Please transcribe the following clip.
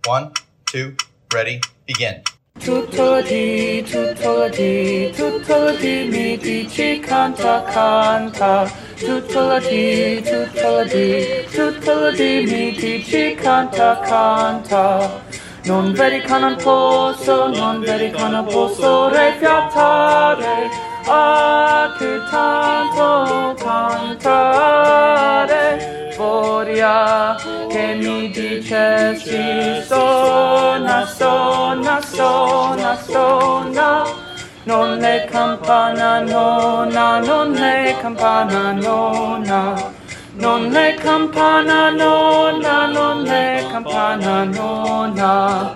1, 2, ready, begin. Tuttologi, tuttologi, tuttologi, mi dici canta, canta. Tuttologi, tuttologi, tuttologi, mi dici canta, canta. Non vedi che non posso, non vedi che non posso rifiatare, che tanto cantare. Vorrei che mi dicessi suona, suona, suona, suona. Non è campana nonna, non è campana nonna. Non è campana nonna, non è campana nonna.